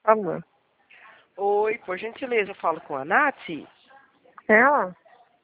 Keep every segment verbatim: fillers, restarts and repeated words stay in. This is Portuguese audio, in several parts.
Alô? Oi, por gentileza, eu falo com a Nath? Ela?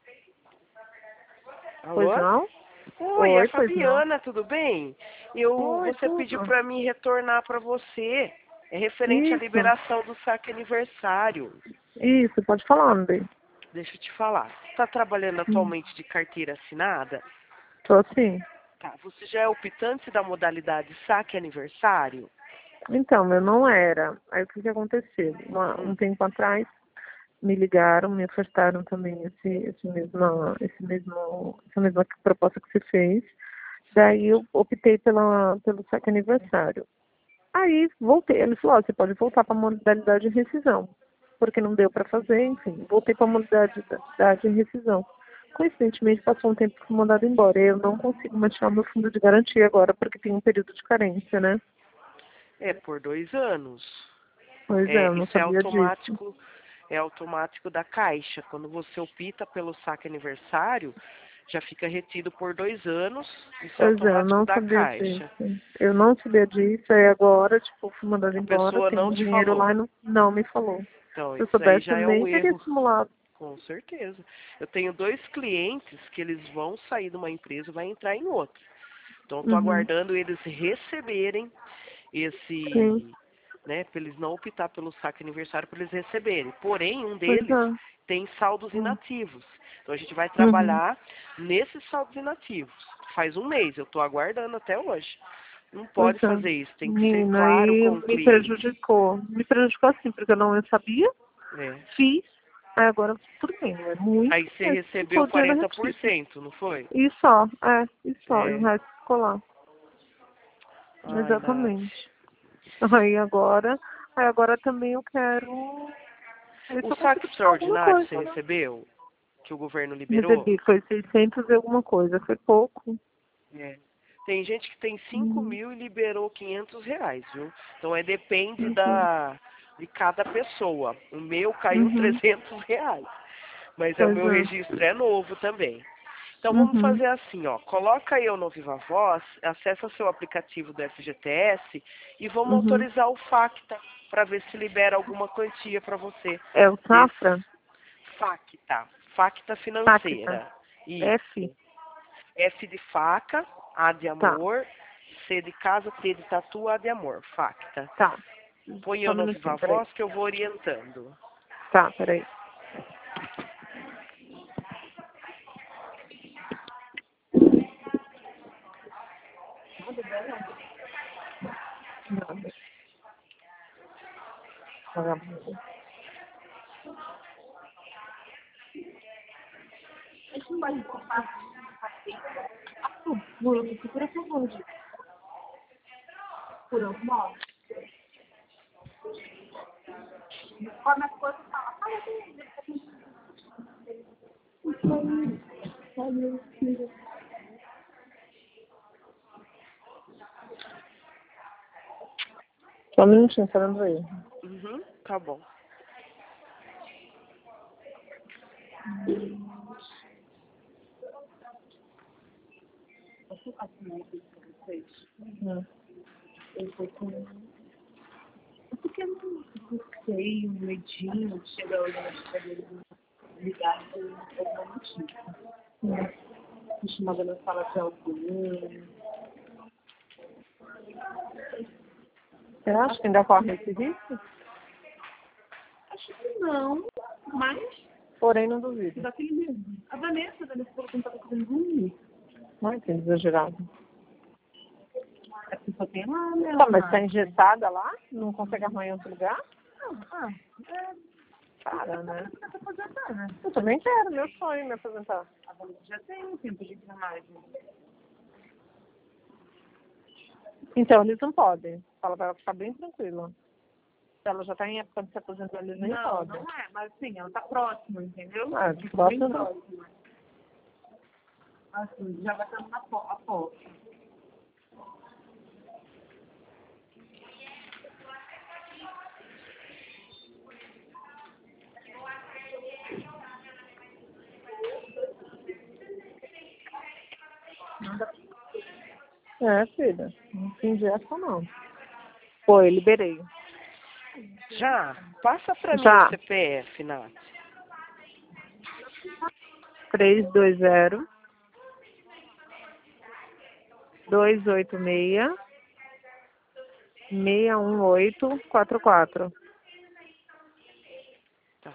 Pois Alô? não? Oi, é a Oi, pois não. Fabiana, tudo bem? Eu, Oi, você pediu tudo. para mim retornar para você. É referente à Isso, liberação do saque aniversário. isso, pode falar, André. Deixa eu te falar. Você está trabalhando Hum, atualmente de carteira assinada? tô assim. Tá. Você já é optante da modalidade saque aniversário? Então, eu não era. Aí o que que aconteceu? Uma- Hum. um tempo atrás, me ligaram, me ofertaram também esse, esse mesmo, esse mesmo, essa mesma proposta que você fez. Daí eu optei pela, pelo saque aniversário. Aí voltei, ele falou, ó, você pode voltar para a modalidade de rescisão, porque não deu para fazer, enfim, voltei para a modalidade da- da- de rescisão. Coincidentemente, passou um tempo que fui mandado embora. Eu não consigo mais tirar meu fundo de garantia agora, porque tem um período de carência, né? É por dois anos. Pois é, É, eu não isso é sabia disso. automático, é automático da Caixa. Quando você opta pelo saque aniversário, já fica retido por dois anos. Isso é Pois é, eu automático não da sabia Caixa. disso. Eu não sabia disso, aí agora, tipo, fui mandada A embora, pessoa tem não um te dinheiro falou. lá e não, não me falou. Então, Se eu isso aí soubesse, eu já é um nem teria erro, simulado. com certeza. Eu tenho dois clientes que eles vão sair de uma empresa e vai entrar em outra. Então, estou Uhum. aguardando eles receberem Sim, esse, né, para eles não optar pelo saque aniversário, para eles receberem. Porém, um pois deles é. tem saldos Hum. inativos. Então, a gente vai Uhum. trabalhar nesses saldos inativos. Faz um mês, eu estou aguardando até hoje. Não Pois pode é. fazer isso, tem que ser Menina, claro aí com o me cliente. prejudicou. Me prejudicou assim, porque eu não sabia, Né? fiz, aí agora tudo bem, não é muito, Aí você mas ficou recebeu o dinheiro quarenta por retido. cento, não foi? E só, é, e só, e o É. resto ficou lá. Ai, Nath. Exatamente. Aí agora, aí agora também eu quero ver O se eu saque consigo tirar alguma extraordinário você coisa, né? recebeu? Que o governo liberou? Recebi, foi seiscentos e alguma coisa, foi pouco. É. Tem gente que tem cinco Uhum. mil e liberou quinhentos reais, viu? Então é depende Uhum. da, de cada pessoa. O meu caiu Uhum. trezentos reais. Mas é, o Pois meu é. registro é novo também. Então vamos Uhum. fazer assim, ó. Coloca eu no Viva Voz, acessa seu aplicativo do F G T S e vamos Uhum. autorizar o Facta para ver se libera alguma quantia para você É o desse Safra? Facta, Facta Pacta. financeira. F? Isso. F de faca, A de Tá, amor, C de casa, T de tatu, A de amor. Facta. tá. Põe Só eu um no Viva minutinho, peraí. Voz que eu vou orientando. Tá, peraí. Nada. Vagabundo. Bruno, procura por onde? Por onde? Só um minutinho, tá dando aí. Uhum, tá bom. Hum. Eu fui com... Porque eu não sei, um medinho, chega hoje na escada ligado, eu não notícia. Hum. Costumava na sala de alguém. Você acha que ainda corre esse risco? Acho que não, mas porém não duvido. Daquele mesmo. A Vanessa, a Vanessa falou que não estava fazendo ruim. Não, que exagerado. A pessoa tem lá, né? Tá, mas tá engessada lá? Não consegue arrumar em outro lugar? Não, ah, é. Para, né? Eu também quero, meu sonho me aposentar. A Vanessa já tem um tempo de enfermagem. Então, eles não podem. Fala pra ela ficar bem tranquila. Se ela já tá em época de se aposentar, eles nem Não, podem. não é, mas assim, ela tá próxima, entendeu? Ah, Bem próximo. próxima. Assim, já vai estar na po- a porta. É, filha. Não entendi essa não. Foi, liberei. Já? Passa pra mim Já. o C P F, Nath. três dois zero, dois oito seis, seis um oito quatro quatro. Tá.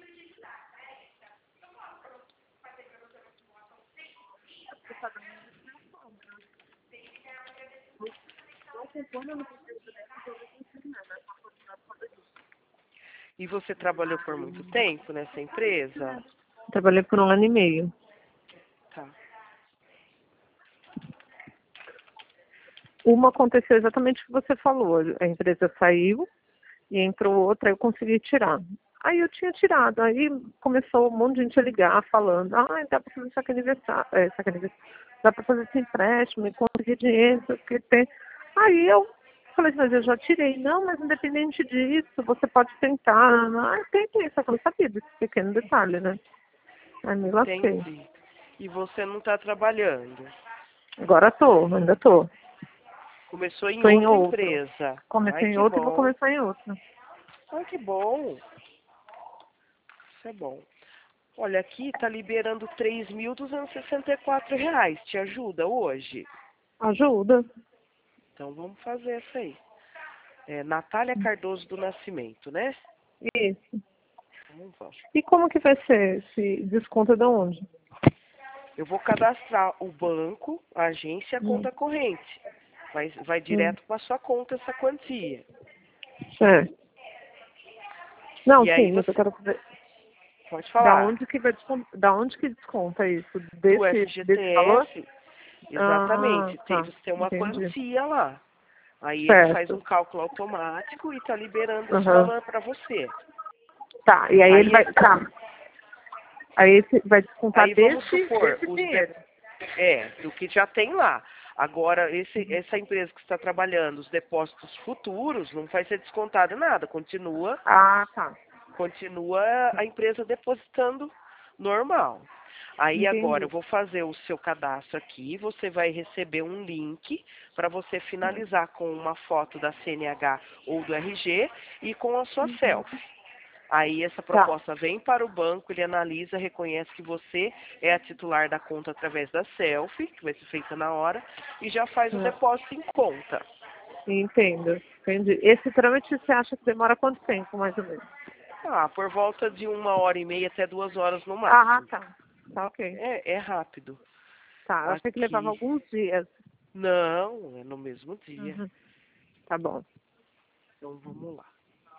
E você trabalhou por muito tempo nessa empresa? Trabalhei por um ano e meio. Tá. Uma aconteceu exatamente o que você falou. A empresa saiu e entrou outra, eu consegui tirar. Aí eu tinha tirado, aí começou um monte de gente a ligar, falando, ah, dá para fazer saque aniversário, é, saque aniversário, dá para fazer esse empréstimo e conseguir dinheiro, porque tem. Aí eu falei assim, mas eu já tirei. Não, mas independente disso, você pode tentar. Ah, tentei, só que eu não sabia desse pequeno detalhe, né? Aí me lasquei. Entendi. E você não está trabalhando? Agora tô, ainda tô. Começou em Tô em outra outro. empresa. Comecei Ai, em que outro e vou bom. começar em outro. Ai, que bom. Isso é bom. Olha, aqui está liberando três mil duzentos e sessenta e quatro reais. Te ajuda hoje? Ajuda. Então vamos fazer essa aí. É Natália Cardoso do Nascimento, né? Isso. Então vamos. E como que vai ser esse desconto de onde? Eu vou cadastrar o banco, a agência e a Hum. conta corrente. Vai, vai Hum. direto para sua conta essa quantia. É. Não, E aí sim, mas você eu quero saber pode da falar onde que vai descontar, da onde que desconta isso? do Desse, desse valor? F G T S, Ah, exatamente, tem, tá. você tem uma Entendi. quantia lá. Aí ele faz um Certo. cálculo automático e está liberando esse Aham. valor para você. Tá, e aí ele Aí, vai. Tá. Aí esse vai descontar aí vamos desse, supor, desse os dinheiro. de- é, do que já tem lá. Agora, esse, essa empresa que está trabalhando, os depósitos futuros, não vai ser descontado nada, continua, Ah, tá. continua a empresa depositando normal. Aí agora eu Entendi. vou fazer o seu cadastro aqui, você vai receber um link para você finalizar com uma foto da C N H ou do R G e com a sua selfie. Aí essa Tá. proposta vem para o banco, ele analisa, reconhece que você é a titular da conta através da selfie, que vai ser feita na hora, e já faz o É. depósito em conta. Entendo. Entendi. Esse trâmite você acha que demora quanto tempo, mais ou menos? Ah, por volta de uma hora e meia até duas horas no Ah, máximo. tá. Tá, ok. É, é rápido. Tá, eu achei que levava Aqui. alguns dias. Não, é no mesmo dia. Uhum. Tá bom. Então vamos lá.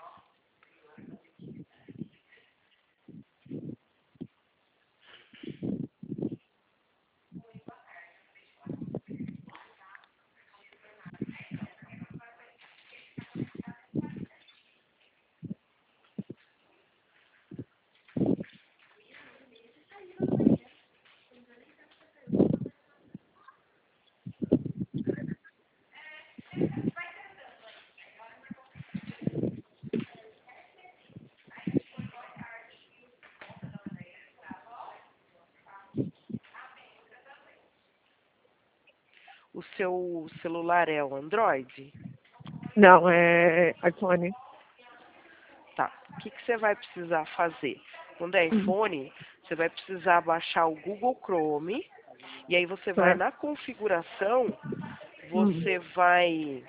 O seu celular é o Android? Não, é iPhone. Tá. O que, que você vai precisar fazer? Quando é Uhum. iPhone, você vai precisar baixar o Google Chrome. E aí você vai Certo. na configuração, Uhum. você vai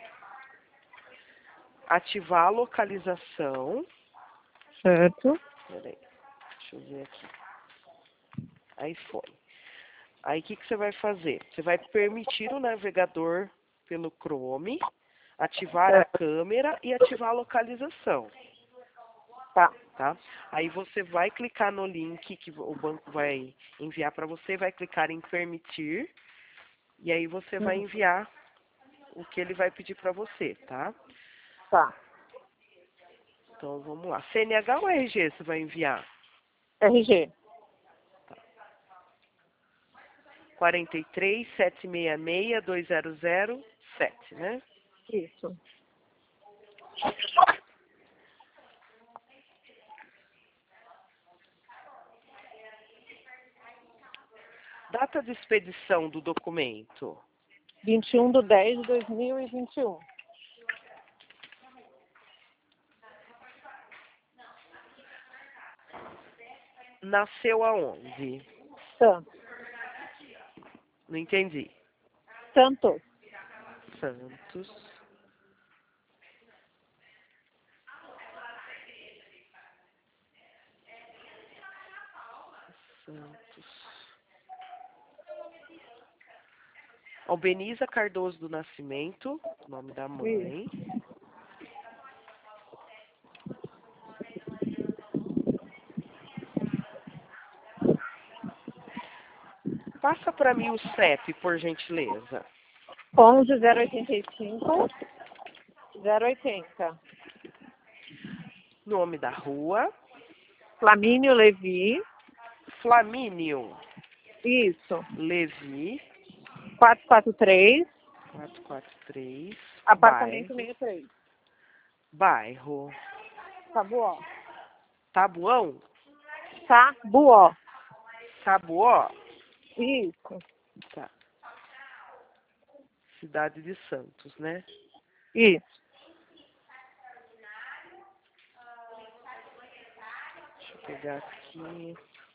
ativar a localização. Certo. Peraí, deixa eu ver aqui. iPhone. Aí o que, que você vai fazer? Você vai permitir o navegador pelo Chrome, ativar a Certo. câmera e ativar a localização. Tá. Tá? Aí você vai clicar no link que o banco vai enviar para você, vai clicar em permitir, e aí você vai Uhum. enviar o que ele vai pedir para você, tá? Tá. Então vamos lá. C N H ou R G você vai enviar? R G. quatro três, sete seis seis, dois zero zero sete, né? Isso. Data de expedição do documento. vinte e um de dez de dois mil e vinte e um. nasceu aonde? Santos. Não entendi. Santos. Santos. Santos. Albeniza Cardoso do Nascimento, nome da mãe. Passa para mim o C E P, por gentileza. onze zero oitenta e cinco zero oitenta. Nome da rua. Flamínio Levi. Flamínio. Isso. Levi. quatrocentos e quarenta e três. quatrocentos e quarenta e três. Apartamento Bairro. sessenta e três. Bairro. Tabuó. Tabuão? Tabuó. Tabuó? Isso. Tá. Cidade de Santos, né? Isso. Deixa eu pegar aqui.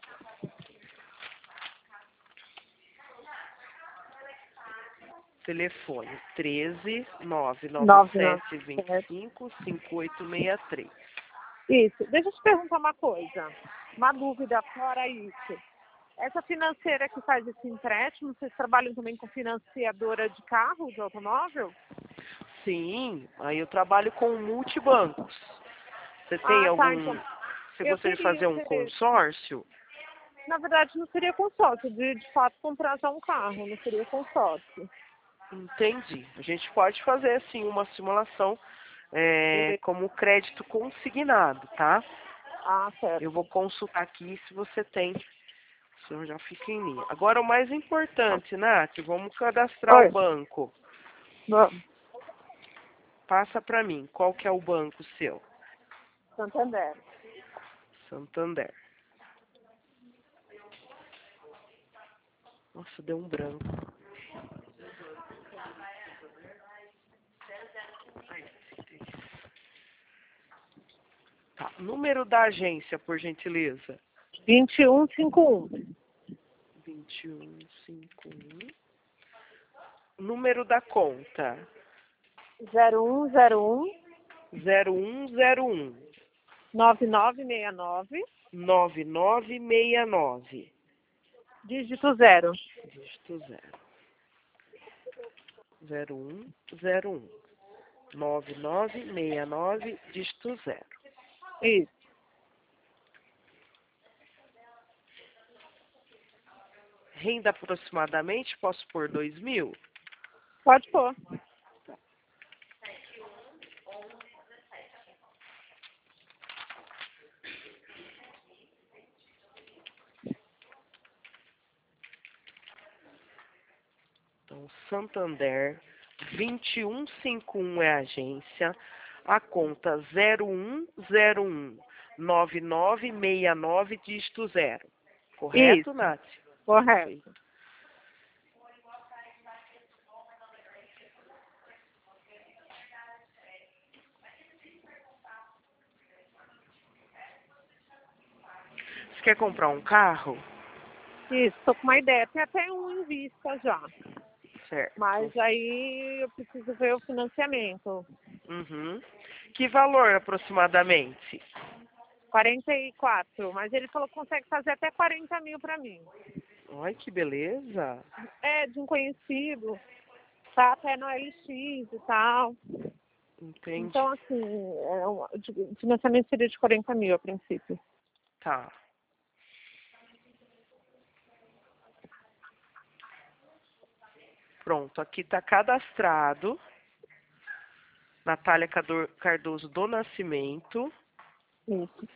Telefone treze, nove nove sete, dois cinco, cinco oito seis três. Isso. Deixa eu te perguntar uma coisa. Uma dúvida fora isso. Essa financeira que faz esse empréstimo, vocês trabalham também com financiadora de carro, de automóvel? Sim, aí eu trabalho com multibancos. Você tem Ah, algum... tá, então, Você eu gostaria de queria fazer um ter- consórcio? Na verdade, não seria consórcio, de, de fato comprar já um carro, não seria consórcio. Entendi. A gente pode fazer, assim, uma simulação é, como crédito consignado, tá? Ah, certo. Eu vou consultar aqui se você tem. O senhor já fica em linha. Agora, o mais importante, Nath, vamos cadastrar Oi. o banco. Vamos. Passa para mim. Qual que é o banco seu? Santander. Santander. Nossa, deu um branco. Tá. Número da agência, por gentileza. vinte e um cinquenta e um. vinte e um cinquenta e um. Número da conta. zero um zero um. zero um zero um. nove nove seis nove. nove nove seis nove. Dígito zero. Dígito zero. zero um zero um. nove nove seis nove, dígito zero. Isso. Renda aproximadamente, posso pôr dois mil? Pode pôr. Então, Santander, vinte e um cinquenta e um é a agência, a conta zero um zero um nove nove seis nove, dígito zero. Correto, Isso. Nath? Correto. Você quer comprar um carro? Isso, tô com uma ideia. Tem até um em vista já. Certo. Mas aí eu preciso ver o financiamento. Uhum. Que valor aproximadamente? quarenta e quatro. Mas ele falou que consegue fazer até quarenta mil pra mim. Ai, que beleza. É, de um conhecido. Tá até no L X e tal. Entendi. Então, assim, é um, o financiamento seria de quarenta mil a princípio. Tá. Pronto, aqui está cadastrado. Natália Cardoso do Nascimento. Isso.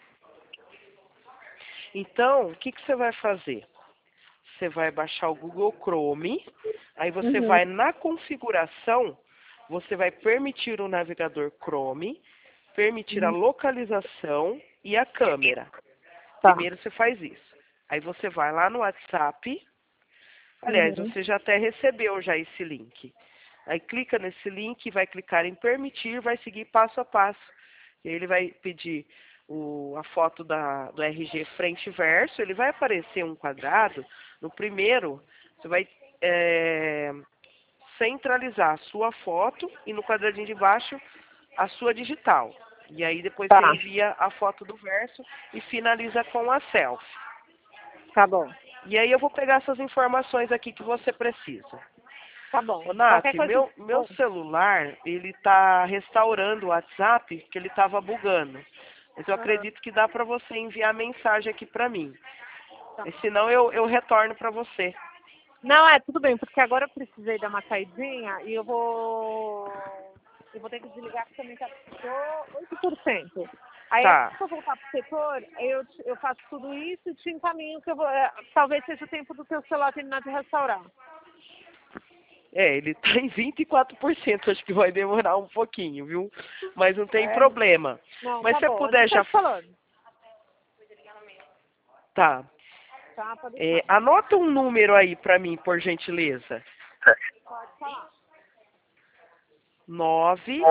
Então, o que, que você vai fazer? Você vai baixar o Google Chrome, aí você Uhum. vai na configuração, você vai permitir o navegador Chrome, permitir a Uhum. localização e a câmera. Tá. Primeiro você faz isso. Aí você vai lá no WhatsApp. Aliás, Uhum. você já até recebeu já esse link. Aí clica nesse link, vai clicar em permitir, vai seguir passo a passo. E aí ele vai pedir o, a foto da, do R G frente e verso, ele vai aparecer um quadrado. No primeiro, você vai é, centralizar a sua foto e no quadradinho de baixo a sua digital. E aí depois Tá. você envia a foto do verso e finaliza com a selfie. Tá bom. E aí eu vou pegar essas informações aqui que você precisa. Tá bom. Ô, Nath, Qualquer coisa... meu, meu celular, ele tá restaurando o WhatsApp, que ele tava bugando. Mas eu Uhum. acredito que dá para você enviar mensagem aqui para mim. Tá. E senão eu, eu retorno para você. Não, é, tudo bem, porque agora eu precisei dar uma saidinha e eu vou... Eu vou ter que desligar que também tá oito por cento. Aí, Tá. assim que eu voltar pro setor, eu, te- eu faço tudo isso e te encaminho, que eu vou... é, talvez seja o tempo do teu celular terminar de restaurar. É, ele tá em vinte e quatro por cento, acho que vai demorar um pouquinho, viu? Mas não tem É. problema. Não, Mas tá se você bom. puder Eu tô já... te falando. Tá. Tá, pode É, deixar. anota um número aí para mim, por gentileza. Pode falar. nove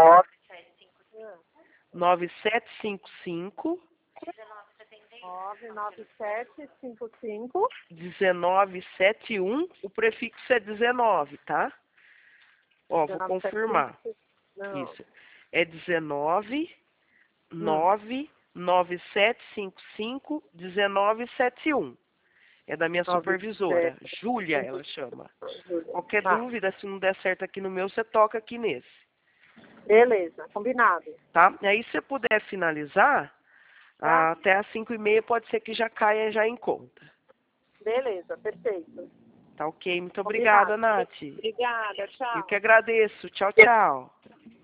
nove sete cinco cinco nove nove sete cinco cinco dezenove setenta e um, o prefixo é dezenove, tá? Ó, vou confirmar. Não. Isso. É dezenove nove nove sete cinco cinco dezenove setenta e um. É da minha supervisora, Júlia, ela chama. Qualquer Tá. dúvida, se não der certo aqui no meu, você toca aqui nesse, Beleza, combinado. tá? E aí, se você puder finalizar, Tá? até às cinco e meia pode ser que já caia já em conta. Beleza, perfeito. Tá ok? Muito Combinado. obrigada, Nath. Obrigada, tchau. Eu que agradeço. Tchau, tchau.